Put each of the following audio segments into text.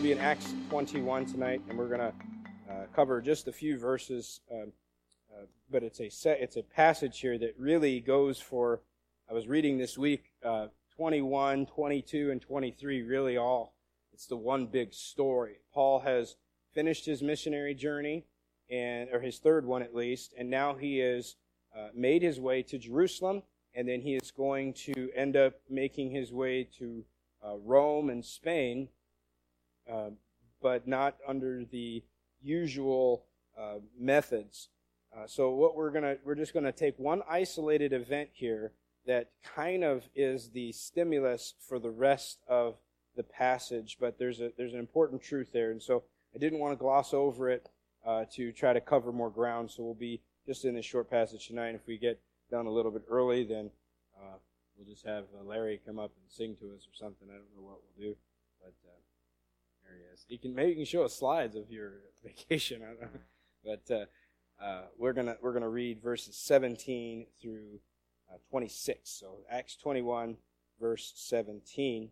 be in Acts 21 tonight, and we're going to cover just a few verses, but it's a passage here that really goes for, I was reading this week, 21, 22, and 23, really it's the one big story. Paul has finished his missionary journey, or his third one at least, and now he has made his way to Jerusalem, and then he is going to end up making his way to Rome and Spain, but not under the usual methods. So what we're just gonna take one isolated event here that kind of is the stimulus for the rest of the passage, but there's an important truth there, and so I didn't want to gloss over it to try to cover more ground. So we'll be just in this short passage tonight. If we get done a little bit early, then we'll just have Larry come up and sing to us or something. I don't know what we'll do, but there he is. Maybe you can show us slides of your vacation. I don't know. But we're gonna read verses 17 through 26. So Acts 21, verse 17.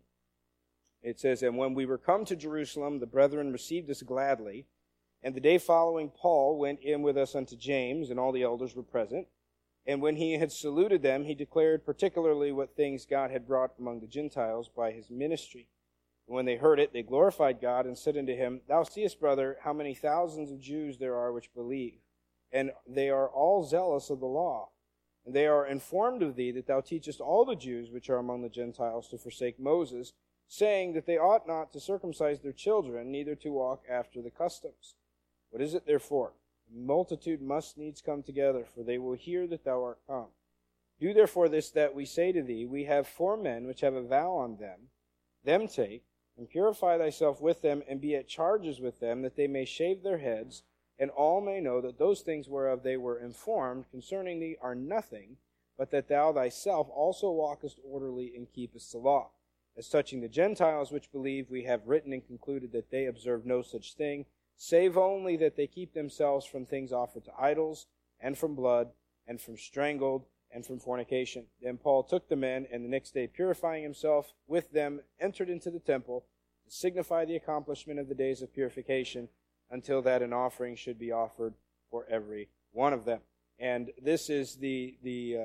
It says, "And when we were come to Jerusalem, the brethren received us gladly. And the day following, Paul went in with us unto James, and all the elders were present. And when he had saluted them, he declared particularly what things God had brought among the Gentiles by his ministry. And when they heard it, they glorified God, and said unto him, Thou seest, brother, how many thousands of Jews there are which believe, and they are all zealous of the law. And they are informed of thee that thou teachest all the Jews which are among the Gentiles to forsake Moses, saying that they ought not to circumcise their children, neither to walk after the customs. What is it therefore? The multitude must needs come together, for they will hear that thou art come. Do therefore this that we say to thee, We have 4 men which have a vow on them. Them take, and purify thyself with them, and be at charges with them, that they may shave their heads, and all may know that those things whereof they were informed concerning thee are nothing, but that thou thyself also walkest orderly and keepest the law. As touching the Gentiles which believe, we have written and concluded that they observe no such thing, save only that they keep themselves from things offered to idols, and from blood, and from strangled, and from fornication. Then Paul took the men, and the next day, purifying himself with them, entered into the temple, to signify the accomplishment of the days of purification, until that an offering should be offered for every one of them." And this is the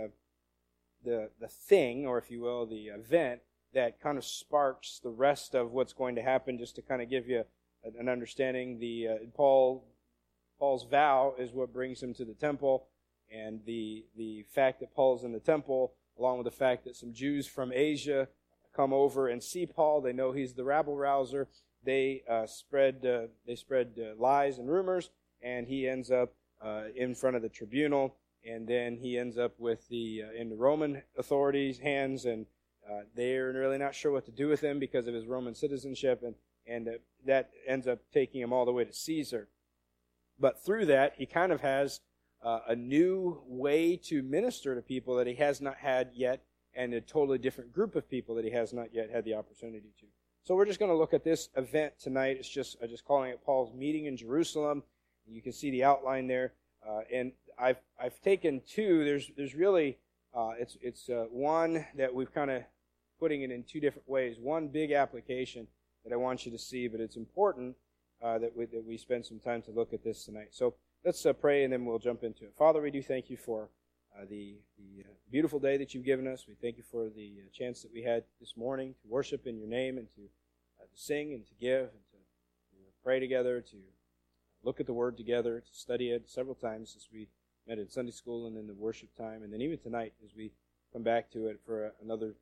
thing, or if you will, the event that kind of sparks the rest of what's going to happen. Just to kind of give you an understanding, Paul's vow is what brings him to the temple, and the fact that Paul's in the temple, along with the fact that some Jews from Asia come over and see Paul, they know he's the rabble rouser. They spread lies and rumors, and he ends up in front of the tribunal, and then he ends up with in the Roman authorities' hands, and they're really not sure what to do with him because of his Roman citizenship, and that ends up taking him all the way to Caesar. But through that, he kind of has a new way to minister to people that he has not had yet, and a totally different group of people that he has not yet had the opportunity to. So we're just going to look at this event tonight. I'm just calling it Paul's meeting in Jerusalem. You can see the outline there, and I've taken 2. There's really it's one that we've kind of putting it in 2 different ways. One big application that I want you to see, but it's important that we spend some time to look at this tonight. So let's pray, and then we'll jump into it. Father, we do thank you for the beautiful day that you've given us. We thank you for the chance that we had this morning to worship in your name, and to sing and to give, and to pray together, to look at the Word together, to study it several times as we met at Sunday school and in the worship time, and then even tonight as we come back to it for another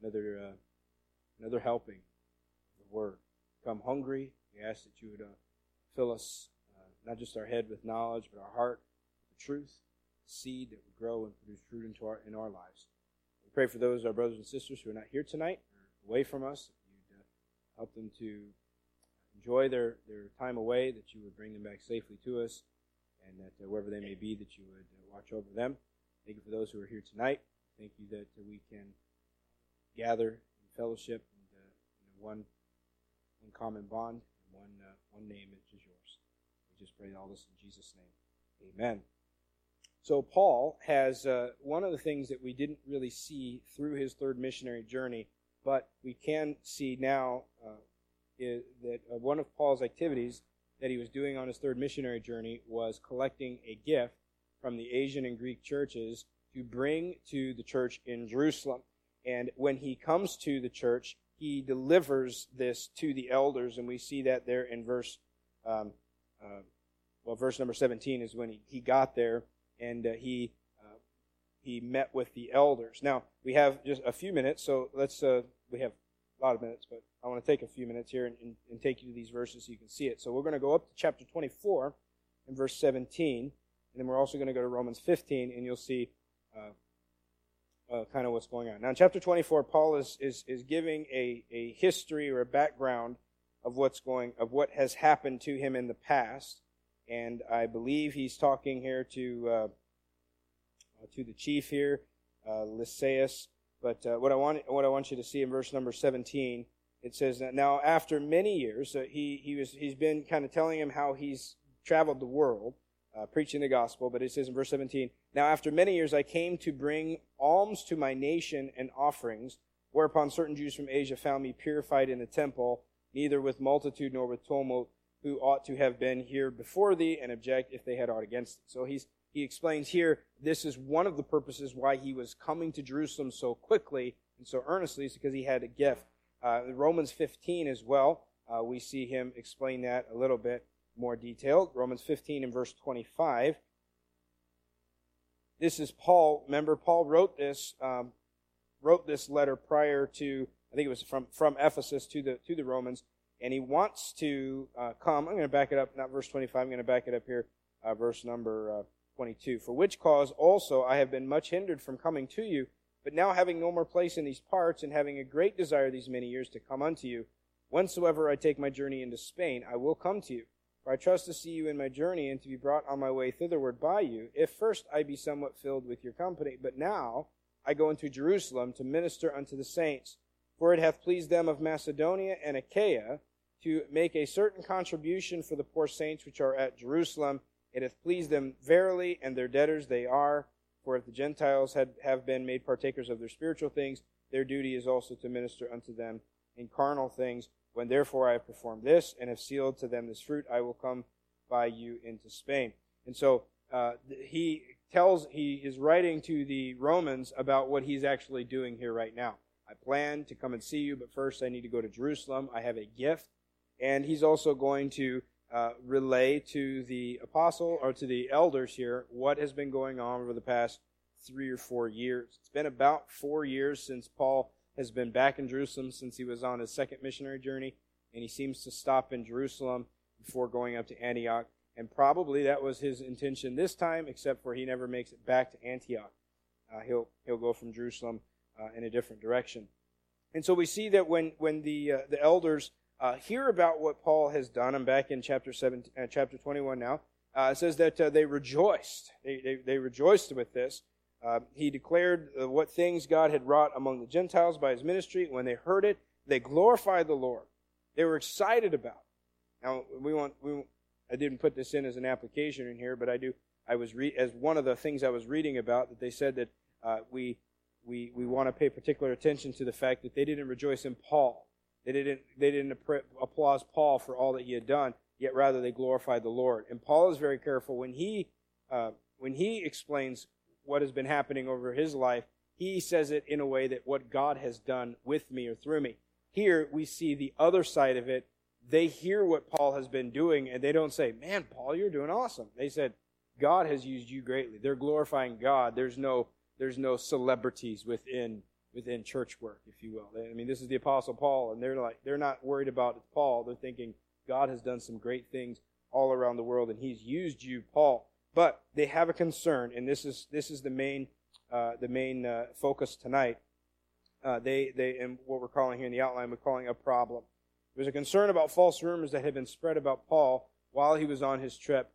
helping of the Word. Come hungry. We ask that you would fill us, not just our head with knowledge, but our heart with the truth, the seed that would grow and produce fruit in our lives. We pray for those, our brothers and sisters, who are not here tonight, or away from us, that you'd help them to enjoy their time away, that you would bring them back safely to us, and that wherever they may be, that you would watch over them. Thank you for those who are here tonight. Thank you that we can gather in fellowship in one common bond, and one name, which is yours. We just pray all this in Jesus' name. Amen. So Paul has one of the things that we didn't really see through his third missionary journey, but we can see now that one of Paul's activities that he was doing on his third missionary journey was collecting a gift from the Asian and Greek churches to bring to the church in Jerusalem. And when he comes to the church, he delivers this to the elders, and we see that there in verse number 17 is when he got there, and he met with the elders. Now, we have just a few minutes, so we have a lot of minutes, but I want to take a few minutes here and take you to these verses so you can see it. So we're going to go up to chapter 24 and verse 17, and then we're also going to go to Romans 15, and you'll see kind of what's going on. Now, in chapter 24, Paul is giving a history or a background of what has happened to him in the past, and I believe he's talking here to the chief here, Lysias. But what I want you to see in verse number 17, it says that now after many years, he's been kind of telling him how he's traveled the world, preaching the gospel. But it says in verse 17, now after many years I came to bring alms to my nation and offerings, whereupon certain Jews from Asia found me purified in the temple, neither with multitude nor with tumult, who ought to have been here before thee, and object if they had aught against thee. So he explains here, this is one of the purposes why he was coming to Jerusalem so quickly and so earnestly, is because he had a gift. In Romans 15 as well, we see him explain that a little bit more detailed. Romans 15 and verse 25. This is Paul. Remember, Paul wrote this letter prior to, I think it was from Ephesus to the Romans, and he wants to come. I'm going to back it up, not verse 25. I'm going to back it up here, verse number 22. For which cause also I have been much hindered from coming to you, but now having no more place in these parts, and having a great desire these many years to come unto you, whensoever I take my journey into Spain, I will come to you. For I trust to see you in my journey, and to be brought on my way thitherward by you, if first I be somewhat filled with your company. But now I go into Jerusalem to minister unto the saints. For it hath pleased them of Macedonia and Achaia to make a certain contribution for the poor saints which are at Jerusalem. It hath pleased them verily, and their debtors they are. For if the Gentiles have been made partakers of their spiritual things, their duty is also to minister unto them in carnal things. When therefore I have performed this, and have sealed to them this fruit, I will come by you into Spain. And so he is writing to the Romans about what he's actually doing here right now. I plan to come and see you, but first I need to go to Jerusalem. I have a gift. And he's also going to relay to the apostle, or to the elders here, what has been going on over the past 3 or 4 years. It's been about 4 years since Paul has been back in Jerusalem, since he was on his second missionary journey, and he seems to stop in Jerusalem before going up to Antioch. And probably that was his intention this time, except for he never makes it back to Antioch. He'll go from Jerusalem in a different direction. And so we see that when the elders hear about what Paul has done, I'm back in chapter 21 now, it says that they rejoiced. They rejoiced with this. He declared what things God had wrought among the Gentiles by his ministry. When they heard it, they glorified the Lord. They were excited about it. Now, I didn't put this in as an application in here, but I do. As one of the things I was reading about, that they said that we want to pay particular attention to the fact that they didn't rejoice in Paul. They didn't applaud Paul for all that he had done, yet rather they glorified the Lord. And Paul is very careful when he explains what has been happening over his life. He says it in a way that what God has done with me or through me. Here we see the other side of it. They hear what Paul has been doing, and they don't say, "Man, Paul, you're doing awesome." They said, "God has used you greatly." They're glorifying God. There's no celebrities within church work, if you will. I mean, this is the Apostle Paul, and they're not worried about Paul. They're thinking God has done some great things all around the world, and He's used you, Paul. But they have a concern, and this is the main focus tonight. And what we're calling here in the outline, we're calling a problem. There's a concern about false rumors that had been spread about Paul while he was on his trip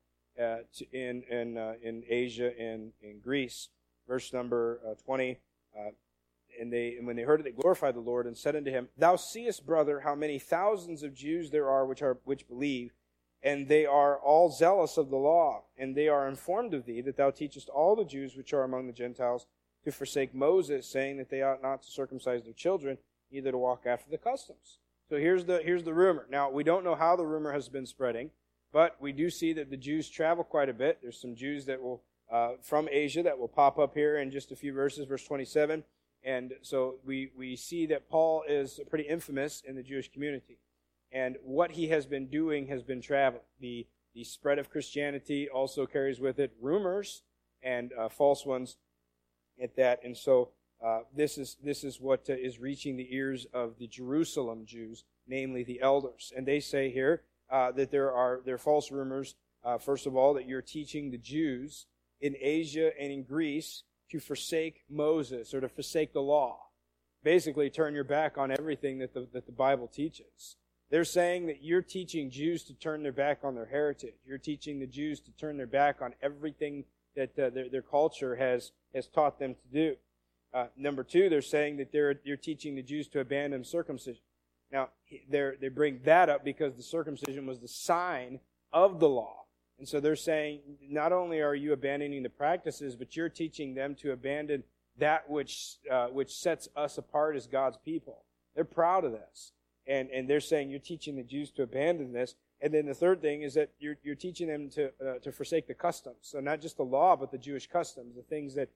in Asia and in Greece. Verse number 20. And when they heard it, they glorified the Lord and said unto him, "Thou seest, brother, how many thousands of Jews there are which believe, and they are all zealous of the law, and they are informed of thee that thou teachest all the Jews which are among the Gentiles to forsake Moses, saying that they ought not to circumcise their children, neither to walk after the customs." So here's the rumor. Now, we don't know how the rumor has been spreading, but we do see that the Jews travel quite a bit. There's some Jews that will from Asia that will pop up here in just a few verses, verse 27. And so we see that Paul is pretty infamous in the Jewish community. And what he has been doing has been traveling. The spread of Christianity also carries with it rumors and false ones at that. And so this is what is reaching the ears of the Jerusalem Jews, namely the elders. And they say here that there are false rumors, first of all, that you're teaching the Jews in Asia and in Greece to forsake Moses or to forsake the law. Basically, turn your back on everything that the Bible teaches. They're saying that you're teaching Jews to turn their back on their heritage. You're teaching the Jews to turn their back on everything that their culture has taught them to do. Number two, they're saying that you're teaching the Jews to abandon circumcision. Now, they bring that up because the circumcision was the sign of the law. And so they're saying, not only are you abandoning the practices, but you're teaching them to abandon that which sets us apart as God's people. They're proud of this. And they're saying you're teaching the Jews to abandon this. And then the third thing is that you're teaching them to forsake the customs. So not just the law, but the Jewish customs, the things that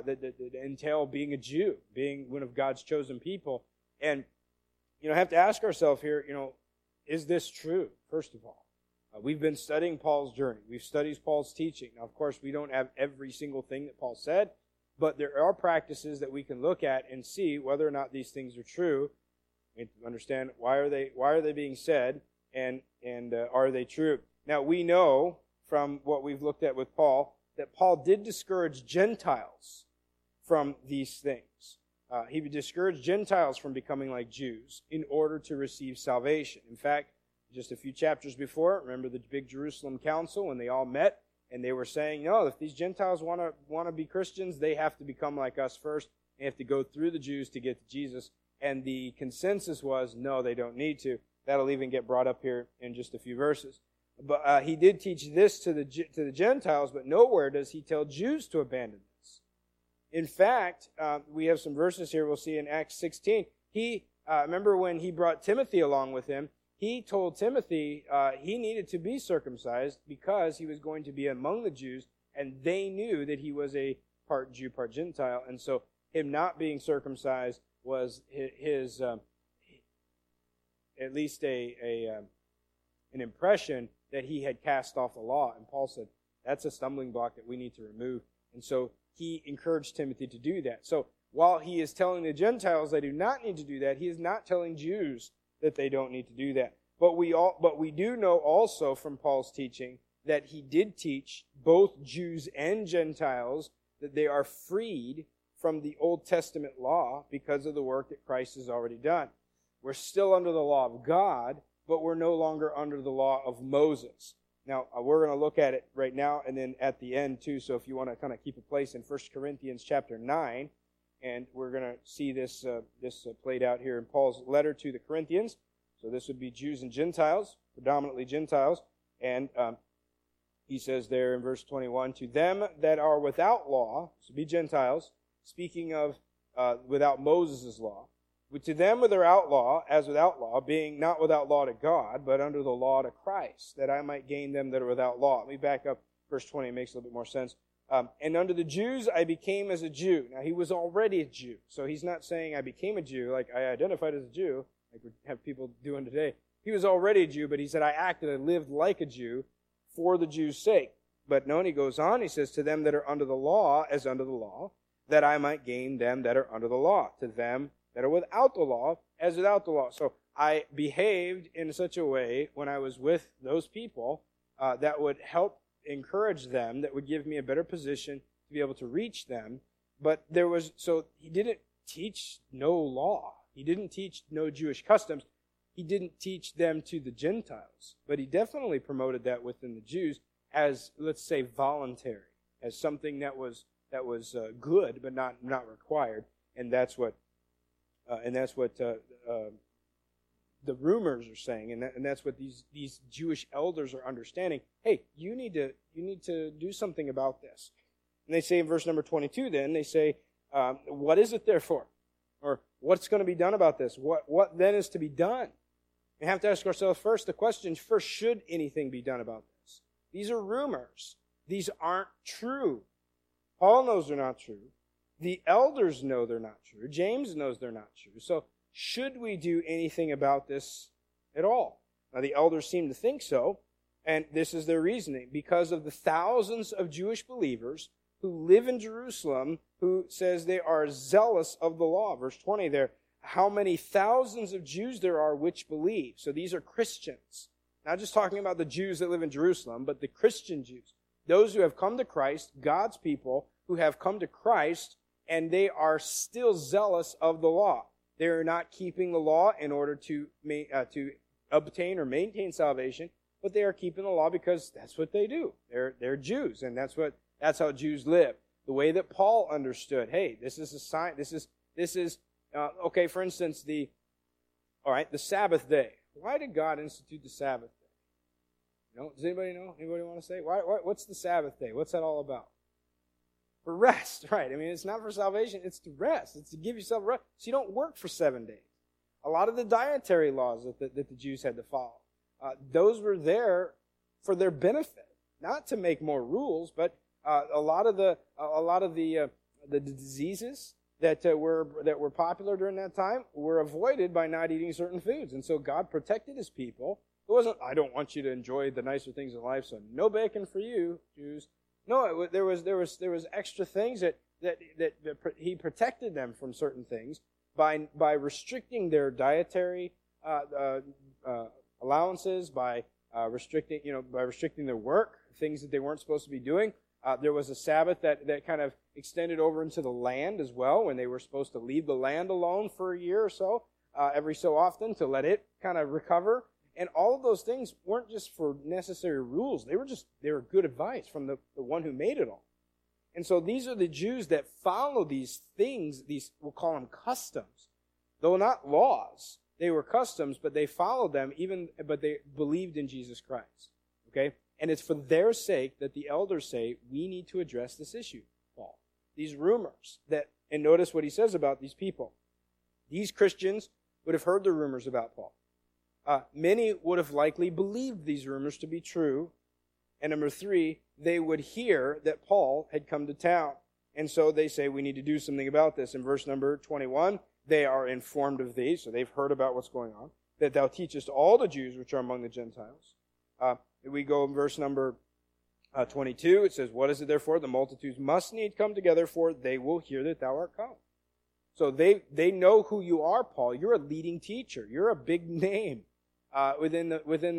entail being a Jew, being one of God's chosen people. And, have to ask ourselves here, is this true, first of all? We've been studying Paul's journey. We've studied Paul's teaching. Now, of course, we don't have every single thing that Paul said, but there are practices that we can look at and see whether or not these things are true. We need to understand why are they being said, and are they true? Now, we know from what we've looked at with Paul that Paul did discourage Gentiles from these things. He would discourage Gentiles from becoming like Jews in order to receive salvation. In fact, just a few chapters before, remember the big Jerusalem council when they all met and they were saying, no, if these Gentiles want to be Christians, they have to become like us first. They have to go through the Jews to get to Jesus. And the consensus was, no, they don't need to. That'll even get brought up here in just a few verses. But he did teach this to the Gentiles, but nowhere does he tell Jews to abandon this. In fact, we have some verses here we'll see in Acts 16. Remember when he brought Timothy along with him, he told Timothy he needed to be circumcised because he was going to be among the Jews, and they knew that he was a part Jew, part Gentile. And so him not being circumcised was his at least an impression that he had cast off the law. And Paul said, that's a stumbling block that we need to remove. And so he encouraged Timothy to do that. So while he is telling the Gentiles they do not need to do that, he is not telling Jews that they don't need to do that. But we do know also from Paul's teaching that he did teach both Jews and Gentiles that they are freed from the Old Testament law because of the work that Christ has already done. We're still under the law of God, but we're no longer under the law of Moses. Now, we're going to look at it right now and then at the end too, so if you want to kind of keep a place in 1 Corinthians chapter 9, and we're going to see this played out here in Paul's letter to the Corinthians. So this would be Jews and Gentiles, predominantly Gentiles. And he says there in verse 21, to them that are without law, so be Gentiles, speaking of without Moses' law, but to them without law, as without law, being not without law to God, but under the law to Christ, that I might gain them that are without law. Let me back up verse 20, it makes a little bit more sense. And unto the Jews I became as a Jew. Now, he was already a Jew. So he's not saying I became a Jew, like I identified as a Jew, like we have people doing today. He was already a Jew, but he said I lived like a Jew for the Jews' sake. But no, and he goes on, he says, to them that are under the law, as under the law, that I might gain them that are under the law. To them that are without the law, as without the law. So I behaved in such a way when I was with those people that would help encourage them, that would give me a better position to be able to reach them. But he didn't teach no law. He didn't teach no Jewish customs. He didn't teach them to the Gentiles. But he definitely promoted that within the Jews as, let's say, voluntary, as something that was good but not required. And that's what the rumors are saying, and that's what these Jewish elders are understanding. Hey, you need to do something about this. And they say in verse number 22, then they say, what is it therefore, or what's going to be done about this? What then is to be done? We have to ask ourselves first the question, first, should anything be done about this? These are rumors. These aren't true. Paul knows they're not true. The elders know they're not true. James knows they're not true. So should we do anything about this at all? Now, the elders seem to think so, and this is their reasoning. Because of the thousands of Jewish believers who live in Jerusalem, who says they are zealous of the law. Verse 20 there, how many thousands of Jews there are which believe. So these are Christians. Not just talking about the Jews that live in Jerusalem, but the Christian Jews. Those who have come to Christ, God's people who have come to Christ, and they are still zealous of the law. They are not keeping the law in order to obtain or maintain salvation, but they are keeping the law because that's what they do. They're Jews, and that's how Jews live. The way that Paul understood, hey, this is a sign. This is okay. For instance, the Sabbath day. Why did God institute the Sabbath day? Does anybody know? Anybody want to say what's the Sabbath day? What's that all about? For rest, right? I mean, it's not for salvation, it's to rest. It's to give yourself rest. So you don't work for 7 days. A lot of the dietary laws that the Jews had to follow, those were there for their benefit, not to make more rules, but a lot of the diseases that were popular during that time were avoided by not eating certain foods. And so God protected his people. It wasn't, I don't want you to enjoy the nicer things in life, so no bacon for you, Jews. No, there was extra things that he protected them from certain things by restricting their dietary allowances, by restricting their work, things that they weren't supposed to be doing. There was a Sabbath that kind of extended over into the land as well, when they were supposed to leave the land alone for a year or so, every so often, to let it kind of recover. And all of those things weren't just for necessary rules. They were good advice from the one who made it all. And so these are the Jews that follow these things, we'll call them customs. Though not laws, they were customs, but they followed them, but they believed in Jesus Christ. Okay? And it's for their sake that the elders say, we need to address this issue, Paul. These rumors and notice what he says about these people. These Christians would have heard the rumors about Paul. Many would have likely believed these rumors to be true. And number 3, they would hear that Paul had come to town. And so they say, we need to do something about this. In verse number 21, they are informed of thee, so they've heard about what's going on, that thou teachest all the Jews which are among the Gentiles. We go in verse number 22, it says, what is it therefore? The multitudes must need come together, for they will hear that thou art come. So they know who you are, Paul. You're a leading teacher. You're a big name within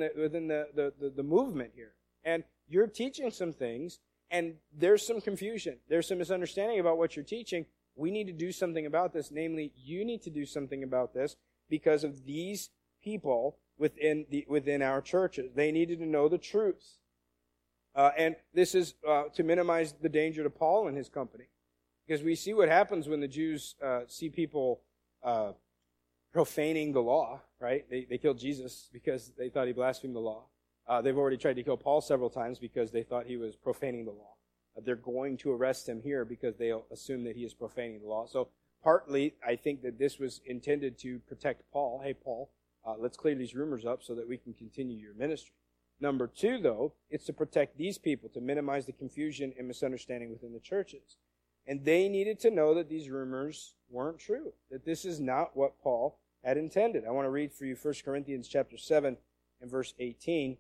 the movement here. And you're teaching some things, and there's some confusion. There's some misunderstanding about what you're teaching. We need to do something about this. Namely, you need to do something about this because of these people within our churches. They needed to know the truth. And this is to minimize the danger to Paul and his company. Because we see what happens when the Jews see people profaning the law, right? They killed Jesus because they thought he blasphemed the law. They've already tried to kill Paul several times because they thought he was profaning the law. They're going to arrest him here because they assume that he is profaning the law. So partly, I think that this was intended to protect Paul. Hey, Paul, let's clear these rumors up so that we can continue your ministry. Number 2, though, it's to protect these people, to minimize the confusion and misunderstanding within the churches. And they needed to know that these rumors weren't true, that this is not what Paul had intended. I want to read for you 1 Corinthians chapter 7 and verse 18.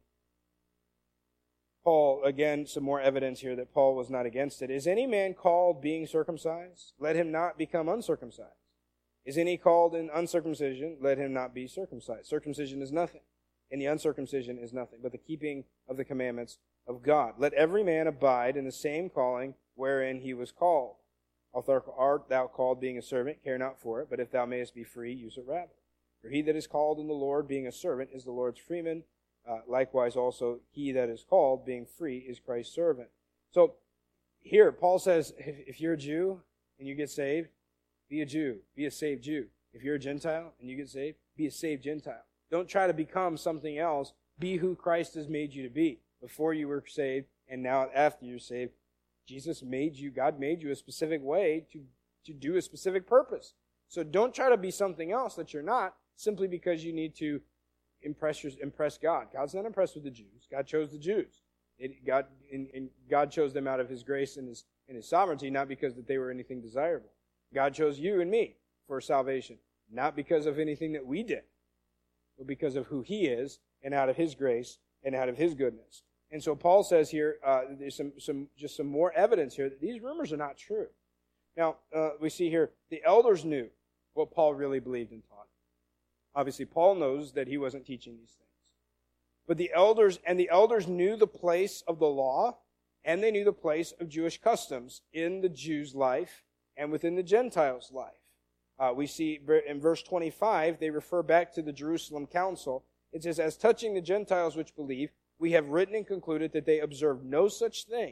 Paul, again, some more evidence here that Paul was not against it. Is any man called being circumcised? Let him not become uncircumcised. Is any called in uncircumcision? Let him not be circumcised. Circumcision is nothing, and the uncircumcision is nothing, but the keeping of the commandments of God. Let every man abide in the same calling wherein he was called. Art thou called being a servant? Care not for it, but if thou mayest be free, use it rather. For he that is called in the Lord being a servant is the Lord's freeman. Likewise also he that is called being free is Christ's servant. So here Paul says, if you're a Jew and you get saved, be a Jew. Be a saved Jew. If you're a Gentile and you get saved, be a saved Gentile. Don't try to become something else. Be who Christ has made you to be. Before you were saved and now after you're saved, God made you a specific way to do a specific purpose. So don't try to be something else that you're not simply because you need to impress God. God's not impressed with the Jews. God chose the Jews. God chose them out of His grace and His sovereignty, not because that they were anything desirable. God chose you and me for salvation, not because of anything that we did, but because of who He is and out of His grace and out of His goodness. And so Paul says here, there's some more evidence here that these rumors are not true. Now, we see here, the elders knew what Paul really believed and taught. Obviously, Paul knows that he wasn't teaching these things. But the elders knew the place of the law, and they knew the place of Jewish customs in the Jews' life and within the Gentiles' life. We see in verse 25, they refer back to the Jerusalem Council. It says, as touching the Gentiles which believe, we have written and concluded that they observe no such thing,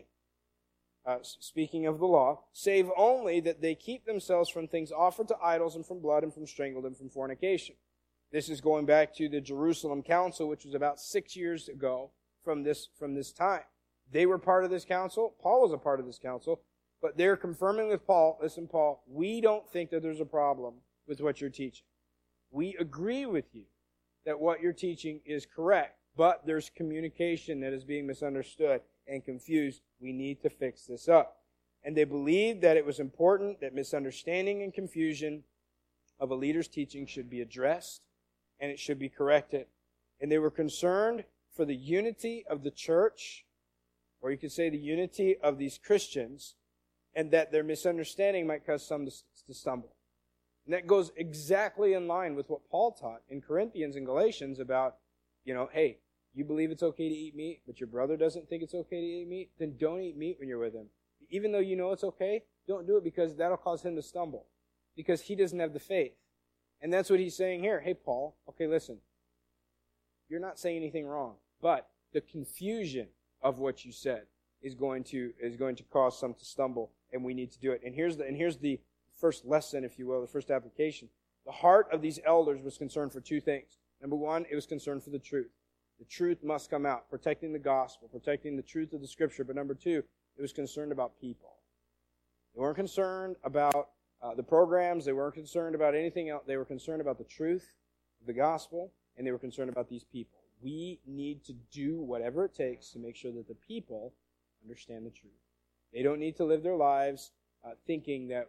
speaking of the law, save only that they keep themselves from things offered to idols and from blood and from strangled and from fornication. This is going back to the Jerusalem Council, which was about 6 years ago from this time. They were part of this council. Paul was a part of this council. But they're confirming with Paul, listen, Paul, we don't think that there's a problem with what you're teaching. We agree with you that what you're teaching is correct, but there's communication that is being misunderstood and confused. We need to fix this up. And they believed that it was important that misunderstanding and confusion of a leader's teaching should be addressed and it should be corrected. And they were concerned for the unity of the church, or you could say the unity of these Christians, and that their misunderstanding might cause some to stumble. And that goes exactly in line with what Paul taught in Corinthians and Galatians about, hey, you believe it's okay to eat meat, but your brother doesn't think it's okay to eat meat, then don't eat meat when you're with him. Even though you know it's okay, don't do it because that'll cause him to stumble, because he doesn't have the faith. And that's what he's saying here. Hey, Paul, okay, listen, you're not saying anything wrong, but the confusion of what you said is going to cause some to stumble, and we need to do it. And here's the first lesson, if you will, the first application. The heart of these elders was concerned for two things. Number one, it was concerned for the truth. The truth must come out, protecting the gospel, protecting the truth of the Scripture. But number two, it was concerned about people. They weren't concerned about the programs. They weren't concerned about anything else. They were concerned about the truth of the gospel, and they were concerned about these people. We need to do whatever it takes to make sure that the people understand the truth. They don't need to live their lives thinking that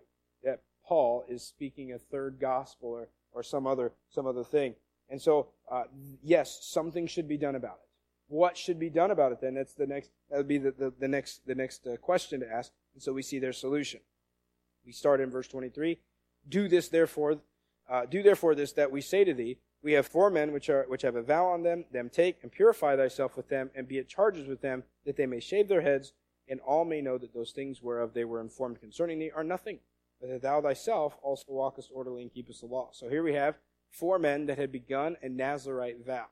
Paul is speaking a third gospel or some other thing. And so, yes, something should be done about it. What should be done about it then? That would be the next question to ask. And so we see their solution. We start in verse 23. Do therefore this that we say to thee. We have 4 men which have a vow on them. Them take and purify thyself with them, and be at charges with them, that they may shave their heads, and all may know that those things whereof they were informed concerning thee are nothing, but that thou thyself also walkest orderly and keepest the law. So here we have 4 men that had begun a Nazirite vow.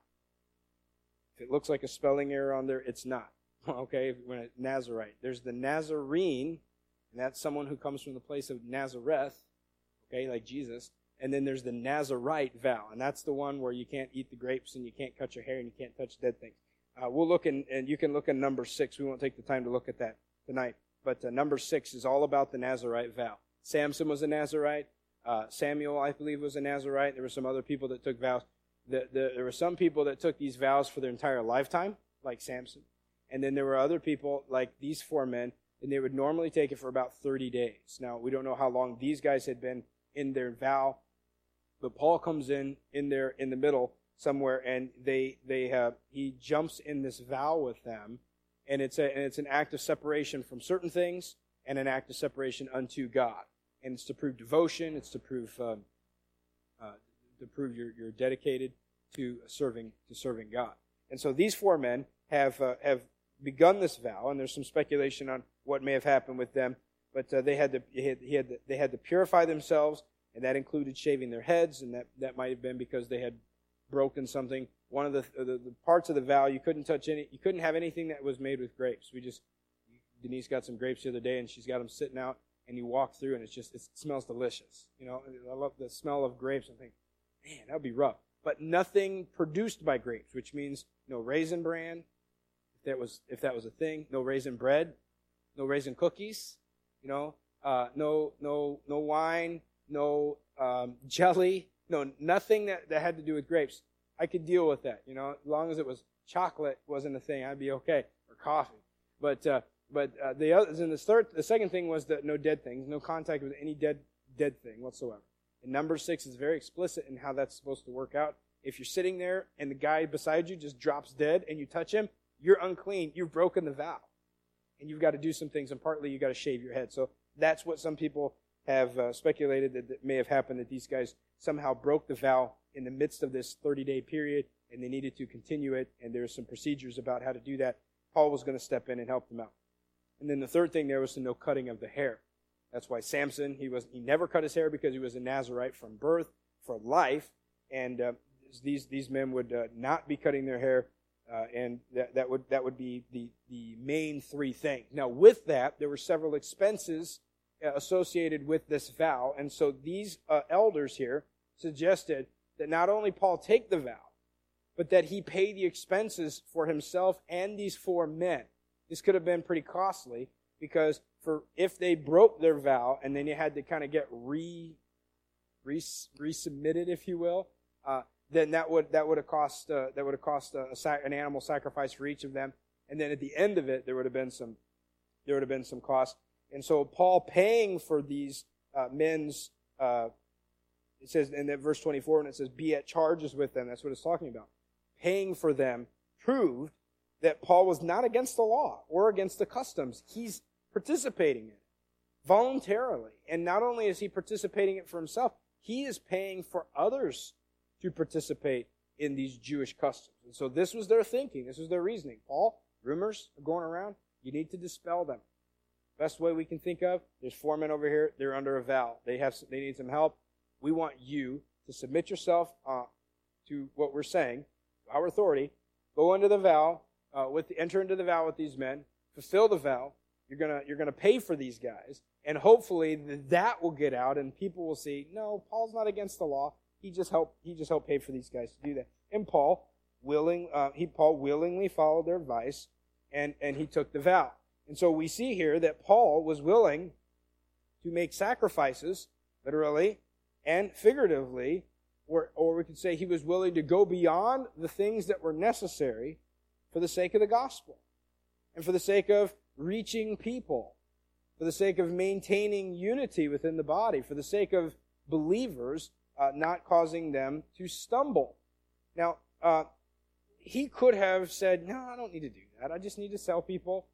If it looks like a spelling error on there, it's not. Okay, when it's Nazirite. There's the Nazarene, and that's someone who comes from the place of Nazareth, okay, like Jesus. And then there's the Nazirite vow, and that's the one where you can't eat the grapes and you can't cut your hair and you can't touch dead things. We'll look and you can look in number 6. We won't take the time to look at that tonight. But number 6 is all about the Nazirite vow. Samson was a Nazirite. Samuel, I believe, was a Nazirite. There were some other people that took vows. There were some people that took these vows for their entire lifetime, like Samson. And then there were other people, like these 4 men, and they would normally take it for about 30 days. Now, we don't know how long these guys had been in their vow, but Paul comes in there in the middle somewhere, and he jumps in this vow with them, and it's an act of separation from certain things and an act of separation unto God. And it's to prove devotion. It's to prove you're dedicated to serving God. And so these 4 men have begun this vow, and there's some speculation on what may have happened with them. But they had to purify themselves, and that included shaving their heads, and that might have been because they had broken something. One of the parts of the vow, you couldn't have anything that was made with grapes. Denise got some grapes the other day, and she's got them sitting out, and you walk through, and it smells delicious. I love the smell of grapes. I think, man, that would be rough. But nothing produced by grapes, which means no raisin bran, if that was a thing, no raisin bread, no raisin cookies, no wine, no jelly, no nothing that had to do with grapes. I could deal with that. As long as it was chocolate wasn't a thing, I'd be okay, or coffee. But the second thing was that no dead things, no contact with any dead thing whatsoever. And number 6 is very explicit in how that's supposed to work out. If you're sitting there and the guy beside you just drops dead and you touch him, you're unclean. You've broken the vow. And you've got to do some things, and partly you've got to shave your head. So that's what some people have speculated that may have happened, that these guys somehow broke the vow in the midst of this 30-day period, and they needed to continue it, and there's some procedures about how to do that. Paul was going to step in and help them out. And then the third thing there was to no cutting of the hair. That's why Samson, he never cut his hair because he was a Nazirite from birth for life, and these men would not be cutting their hair, and that would be the main 3 things. Now, with that, there were several expenses associated with this vow, and so these elders here suggested that not only Paul take the vow, but that he pay the expenses for himself and these 4 men. This could have been pretty costly, because if they broke their vow and then you had to kind of get resubmitted, if you will, then that would have cost an animal sacrifice for each of them, and then at the end of it there would have been some cost. And so Paul paying for these men's, it says in that verse 24, and it says, be at charges with them. That's what it's talking about. Paying for them proved that Paul was not against the law or against the customs. He's participating in it voluntarily. And not only is he participating in it for himself, he is paying for others to participate in these Jewish customs. And so this was their thinking. This was their reasoning. Paul, rumors are going around. You need to dispel them. Best way we can think of, there's 4 men over here. They're under a vow. They need some help. We want you to submit yourself to what we're saying, our authority. Go into the vow, enter into the vow with these men. Fulfill the vow. You're gonna pay for these guys, and hopefully that will get out, and people will see, no, Paul's not against the law. He just helped pay for these guys to do that. And Paul willingly followed their advice, and he took the vow. And so we see here that Paul was willing to make sacrifices, literally and figuratively, or we could say he was willing to go beyond the things that were necessary for the sake of the gospel, and for the sake of reaching people, for the sake of maintaining unity within the body, for the sake of believers not causing them to stumble. Now, he could have said, no, I don't need to do that. I just need to tell people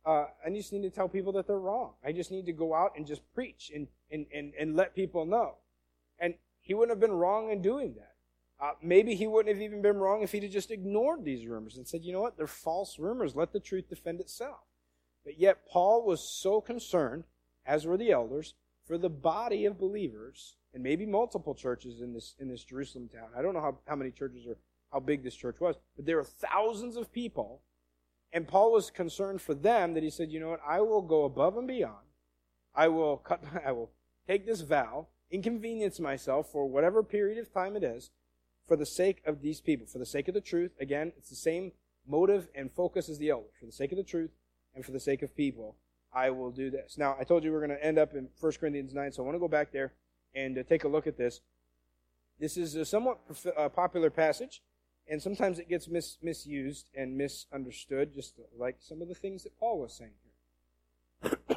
that they're wrong. I just need to go out and just preach and let people know. And he wouldn't have been wrong in doing that. Maybe he wouldn't have even been wrong if he'd have just ignored these rumors and said, you know what, they're false rumors. Let the truth defend itself. But yet Paul was so concerned, as were the elders, for the body of believers, and maybe multiple churches in this Jerusalem town. I don't know how many churches or how big this church was, but there were thousands of people, and Paul was concerned for them that he said, you know what, I will go above and beyond. I will take this vow, inconvenience myself for whatever period of time it is, for the sake of these people, for the sake of the truth. Again, it's the same motive and focus as the elders. For the sake of the truth and for the sake of people, I will do this. Now, I told you we're going to end up in 1 Corinthians 9, so I want to go back there and take a look at this. This is a somewhat popular passage, and sometimes it gets misused and misunderstood, just like some of the things that Paul was saying here.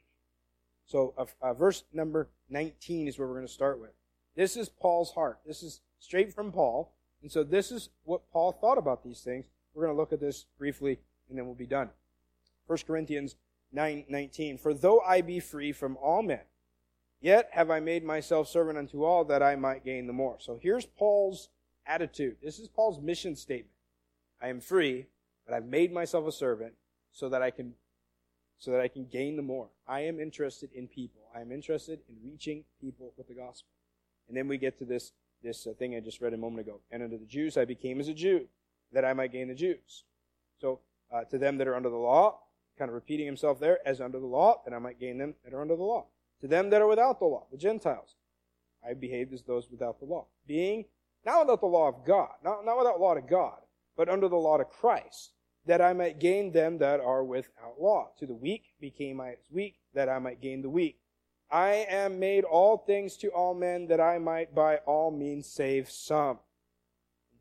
So verse number 19 is where we're going to start with. This is Paul's heart. This is straight from Paul, and so this is what Paul thought about these things. We're going to look at this briefly, and then we'll be done. 1 Corinthians 9:19. For though I be free from all men, yet have I made myself servant unto all, that I might gain the more. So here's Paul's attitude. This is Paul's mission statement. I am free, but I've made myself a servant so that I can gain the more. I am interested in people. I am interested in reaching people with the gospel. And then we get to this thing I just read a moment ago. And unto the Jews I became as a Jew, that I might gain the Jews. So to them that are under the law, kind of repeating himself there, as under the law, that I might gain them that are under the law. To them that are without the law, the Gentiles, I behaved as those without the law. Being not without the law of God, not without law to God, but under the law to Christ, that I might gain them that are without law. To the weak became I as weak, that I might gain the weak. I am made all things to all men, that I might by all means save some.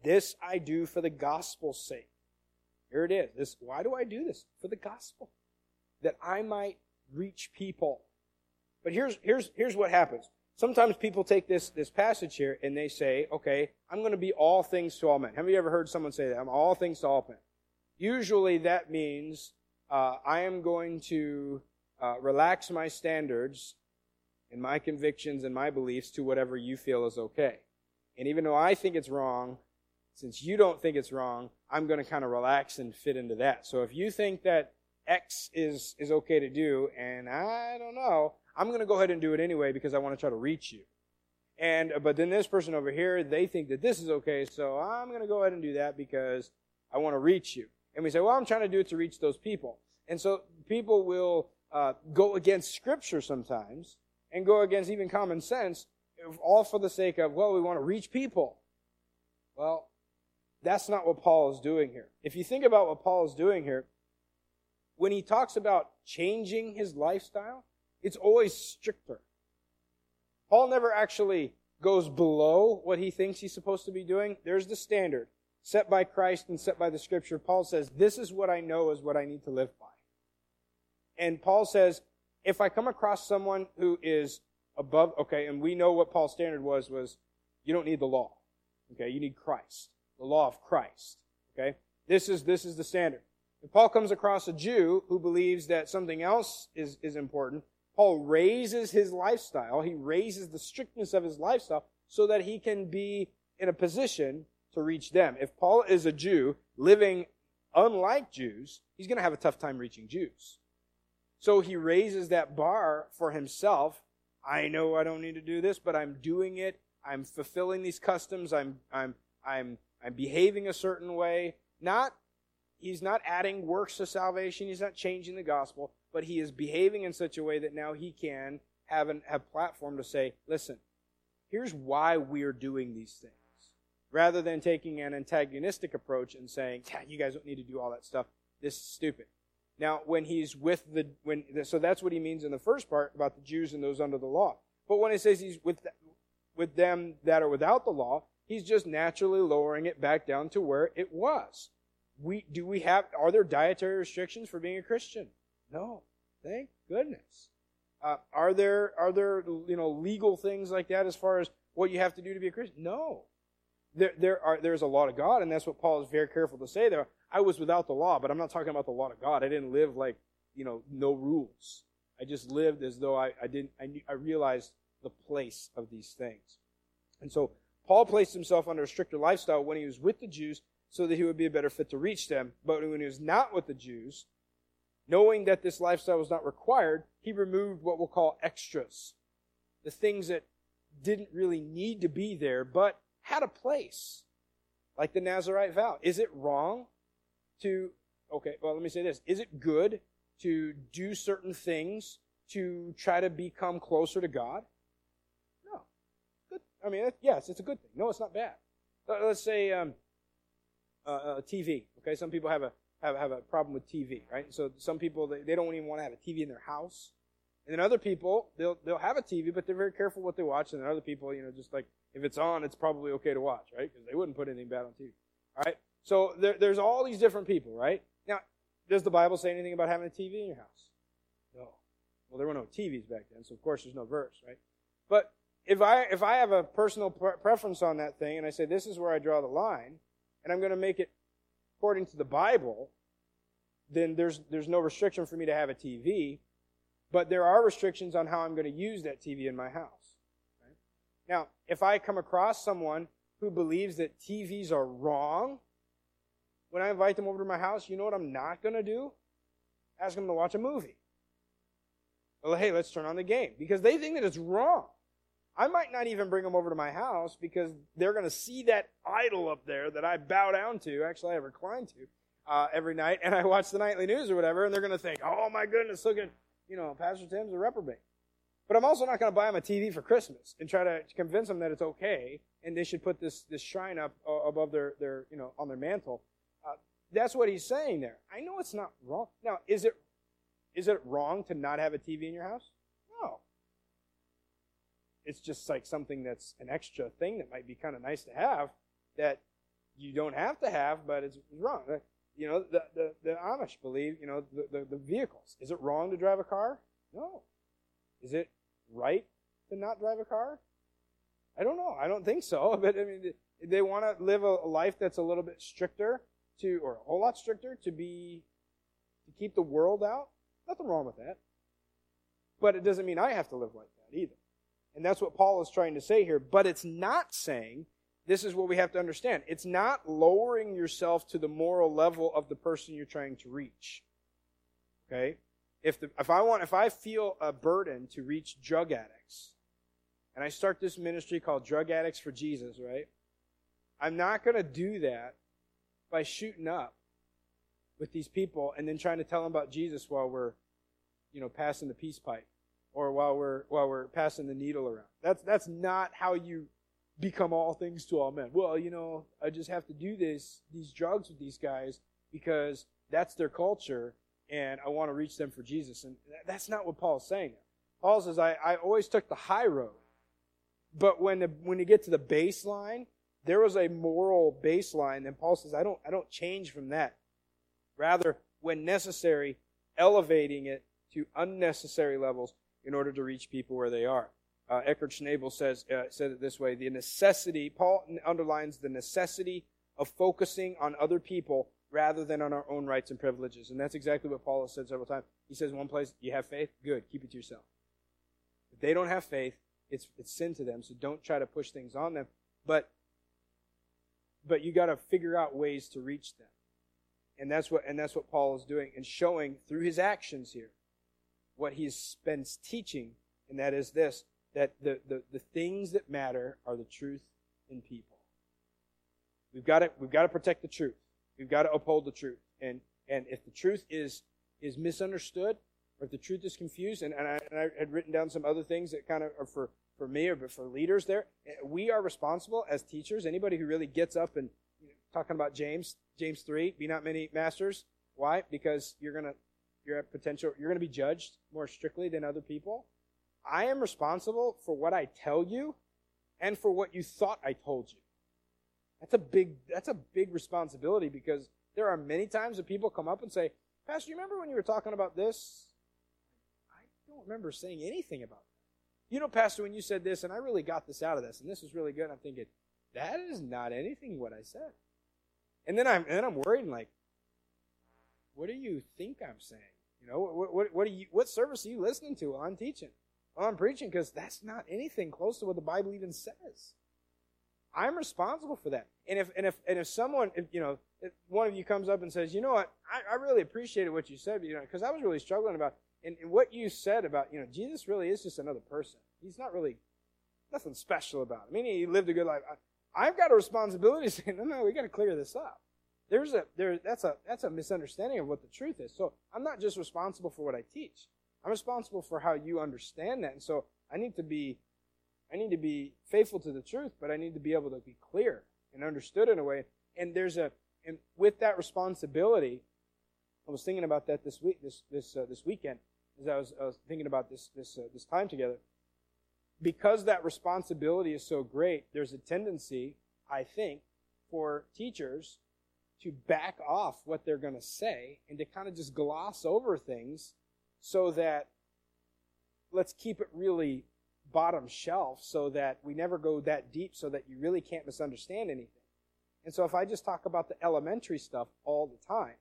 This I do for the gospel's sake. Here it is. Why do I do this? For the gospel. That I might reach people. But here's what happens. Sometimes people take this passage here and they say, okay, I'm going to be all things to all men. Have you ever heard someone say that? I'm all things to all men. Usually that means I am going to relax my standards and my convictions and my beliefs to whatever you feel is okay. And even though I think it's wrong, since you don't think it's wrong, I'm going to kind of relax and fit into that. So if you think that X is okay to do, and I don't know, I'm going to go ahead and do it anyway because I want to try to reach you. But then this person over here, they think that this is okay, so I'm going to go ahead and do that because I want to reach you. And we say, well, I'm trying to do it to reach those people. And so people will go against Scripture sometimes and go against even common sense, all for the sake of, well, we want to reach people. Well, that's not what Paul is doing here. If you think about what Paul is doing here, when he talks about changing his lifestyle, it's always stricter. Paul never actually goes below what he thinks he's supposed to be doing. There's the standard set by Christ and set by the Scripture. Paul says, this is what I know is what I need to live by. And Paul says, if I come across someone who is above, okay, and we know what Paul's standard was you don't need the law. Okay, you need Christ. The law of Christ. Okay? This is the standard. If Paul comes across a Jew who believes that something else is important, Paul raises his lifestyle. He raises the strictness of his lifestyle so that he can be in a position to reach them. If Paul is a Jew living unlike Jews, he's going to have a tough time reaching Jews. So he raises that bar for himself. I know I don't need to do this, but I'm doing it. I'm fulfilling these customs. I'm behaving a certain way. He's not adding works to salvation. He's not changing the gospel, but he is behaving in such a way that now he can have platform to say, listen, here's why we're doing these things. Rather than taking an antagonistic approach and saying, yeah, you guys don't need to do all that stuff. This is stupid. Now, when he's so that's what he means in the first part about the Jews and those under the law. But when he says he's with them that are without the law, he's just naturally lowering it back down to where it was. Are there dietary restrictions for being a Christian? No. Thank goodness. Are there legal things like that as far as what you have to do to be a Christian? No. There's a law of God, and that's what Paul is very careful to say there. I was without the law, but I'm not talking about the law of God. I didn't live like, no rules. I just lived as though I realized the place of these things. And so Paul placed himself under a stricter lifestyle when he was with the Jews so that he would be a better fit to reach them. But when he was not with the Jews, knowing that this lifestyle was not required, he removed what we'll call extras. The things that didn't really need to be there, but had a place. Like the Nazirite vow. Is it wrong let me say this. Is it good to do certain things to try to become closer to God? No. Good. I mean, yes, it's a good thing. No, it's not bad. Let's say TV. Okay, some people have a problem with TV, right? So some people they don't even want to have a TV in their house, and then other people they'll have a TV, but they're very careful what they watch. And then other people, just like if it's on, it's probably okay to watch, right? Because they wouldn't put anything bad on TV. All right. So there's all these different people, right? Now, does the Bible say anything about having a TV in your house? No. Well, there were no TVs back then, so of course there's no verse, right? But if I have a personal preference on that thing, and I say this is where I draw the line, and I'm going to make it according to the Bible, then there's no restriction for me to have a TV, but there are restrictions on how I'm going to use that TV in my house. Right? Now, if I come across someone who believes that TVs are wrong, when I invite them over to my house, you know what I'm not going to do? Ask them to watch a movie. Well, hey, let's turn on the game. Because they think that it's wrong. I might not even bring them over to my house because they're going to see that idol up there that I bow down to. Actually, I recline to every night. And I watch the nightly news or whatever. And they're going to think, oh, my goodness, look at, Pastor Tim's a reprobate. But I'm also not going to buy them a TV for Christmas and try to convince them that it's okay and they should put this shrine up above their on their mantle. That's what he's saying there. I know it's not wrong. Now, is it wrong to not have a TV in your house? No. It's just like something that's an extra thing that might be kind of nice to have that you don't have to have, but it's wrong. You know, the Amish believe, you know, the vehicles. Is it wrong to drive a car? No. Is it right to not drive a car? I don't know. I don't think so. But I mean, they want to live a life that's a little bit stricter or a whole lot stricter to keep the world out. Nothing wrong with that. But it doesn't mean I have to live like that either. And that's what Paul is trying to say here. But it's not saying, this is what we have to understand. It's not lowering yourself to the moral level of the person you're trying to reach. Okay? If I feel a burden to reach drug addicts, and I start this ministry called Drug Addicts for Jesus, right? I'm not going to do that by shooting up with these people and then trying to tell them about Jesus while we're, you know, passing the peace pipe or while we're passing the needle around. That's not how you become all things to all men. Well, you know, I just have to do these drugs with these guys because that's their culture and I want to reach them for Jesus. And that's not what Paul's saying. Paul says, I always took the high road. But when you get to the baseline, there was a moral baseline, and Paul says, I don't change from that. Rather, when necessary, elevating it to unnecessary levels in order to reach people where they are. Eckhart Schnabel said it this way: Paul underlines the necessity of focusing on other people rather than on our own rights and privileges. And that's exactly what Paul has said several times. He says in one place, you have faith? Good, keep it to yourself. If they don't have faith, it's sin to them, so don't try to push things on them. But you got to figure out ways to reach them. And that's what Paul is doing and showing through his actions here what he's been teaching, and that is this, that the things that matter are the truth in people. We've got to protect the truth. We've got to uphold the truth. And if the truth is misunderstood, or if the truth is confused, and I had written down some other things that kind of are for me or for leaders there, we are responsible as teachers. Anybody who really gets up and talking about James 3, be not many masters. Why? Because you're going to be judged more strictly than other people. I am responsible for what I tell you and for what you thought I told you. That's a big responsibility, because there are many times that people come up and say, Pastor, you remember when you were talking about this? I don't remember saying anything about that. You know, Pastor, when you said this, and I really got this out of this, and this was really good, and I'm thinking, that is not anything what I said. And then I'm worried, and like, what do you think I'm saying? You know, what service are you listening to while I'm teaching? While I'm preaching, because that's not anything close to what the Bible even says. I'm responsible for that. And if someone, if one of you comes up and says, you know what, I really appreciated what you said, because I was really struggling about, and what you said about, Jesus really is just another person. He's not really, nothing special about him. I mean, he lived a good life. I've got a responsibility to say, no, we got to clear this up. That's a misunderstanding of what the truth is. So I'm not just responsible for what I teach. I'm responsible for how you understand that. And so I need to be faithful to the truth, but I need to be able to be clear and understood in a way. And with that responsibility, I was thinking about that this weekend as I was thinking about this time together. Because that responsibility is so great, there's a tendency, I think, for teachers to back off what they're going to say and to kind of just gloss over things so that let's keep it really bottom shelf so that we never go that deep so that you really can't misunderstand anything. And so if I just talk about the elementary stuff all the time,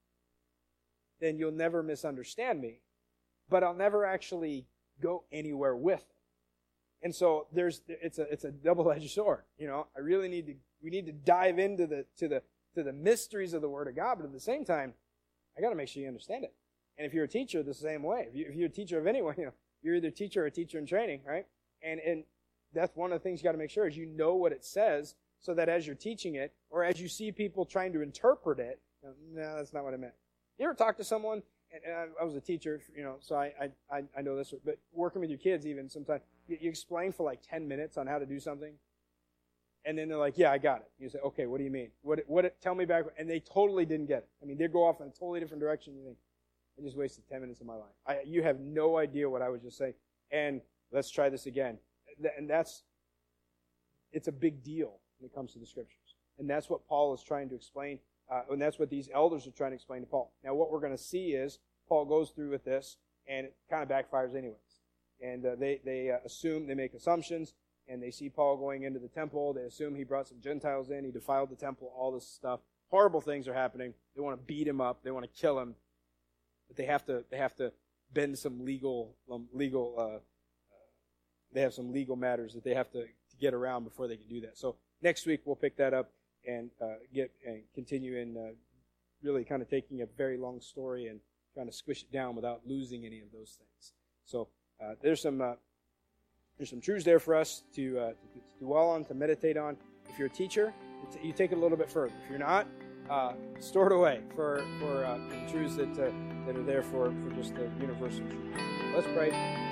then you'll never misunderstand me, but I'll never actually go anywhere with it. And so it's a double-edged sword. We need to dive into the mysteries of the Word of God, but at the same time, I got to make sure you understand it. And if you're a teacher, the same way. If you're a teacher of anyone, you're either a teacher or a teacher in training, right? And that's one of the things you got to make sure is you know what it says, so that as you're teaching it, or as you see people trying to interpret it, no, that's not what I meant. You ever talk to someone? And I was a teacher, so I know this, but working with your kids even sometimes, you explain for like 10 minutes on how to do something, and then they're like, yeah, I got it. You say, okay, what do you mean? Tell me back, and they totally didn't get it. I mean, they go off in a totally different direction. You think, I just wasted 10 minutes of my life. You have no idea what I was just saying, and let's try this again. And it's a big deal when it comes to the Scriptures. And that's what Paul is trying to explain, and that's what these elders are trying to explain to Paul. Now, what we're going to see is Paul goes through with this, and it kind of backfires anyways. And they assume, they make assumptions, and they see Paul going into the temple. They assume he brought some Gentiles in. He defiled the temple, all this stuff. Horrible things are happening. They want to beat him up. They want to kill him. But they have to bend some they have some legal matters that they have to get around before they can do that. So next week we'll pick that up and continue in really kind of taking a very long story and trying to squish it down without losing any of those things. So there's some truths there for us to dwell on, to meditate on. If you're a teacher, you take it a little bit further. If you're not, store it away for truths that are there for just the universal truth. Let's pray.